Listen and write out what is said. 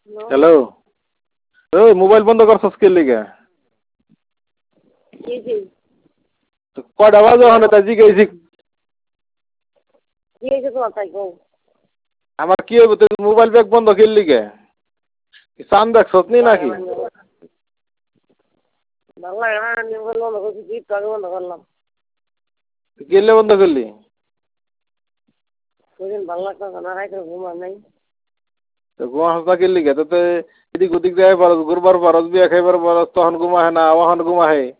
Hello, ওই mobile বন্ধ করছস কে লিগা? জি জি কয়টা বাজে ওখানে তাই জিজ্ঞেসি? কি হয়েছে তোমার তাই কও? আমার কি হইব তুই মোবাইল ব্যাগ বন্ধ কে লিগা? চান দেখছস নি নাকি? বাংলা গান মোবাইল বন্ধ করছি কি আগে বন্ধ করলাম। গেলে বন্ধ করলি? সেদিন ভালো লাগতো না রাইতে ঘুমা নাই। তো ঘুমা হাসতা কে লিগা? তো এদিক ওদিক যাই পারস, ঘুরবার পারস, বিয়া খাইবার পারস, তখন ঘুমা হয় না, ওখান ঘুমা হয়।